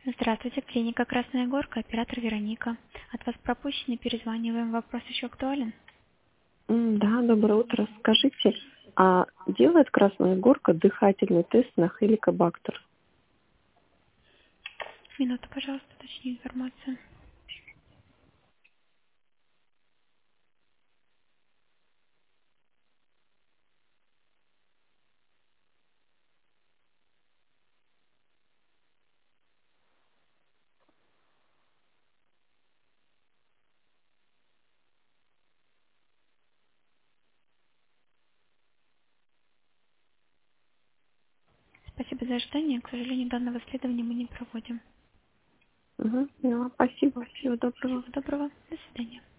Здравствуйте, клиника Красная Горка, оператор Вероника. От вас пропущенный, перезваниваем. Вопрос еще актуален? Да, доброе утро. Скажите, а делает Красная Горка дыхательный тест на хеликобактер? Минуту, пожалуйста, уточню информацию. Спасибо за ожидание. К сожалению, данного исследования мы не проводим. Спасибо. Всего доброго. Всего доброго. До свидания.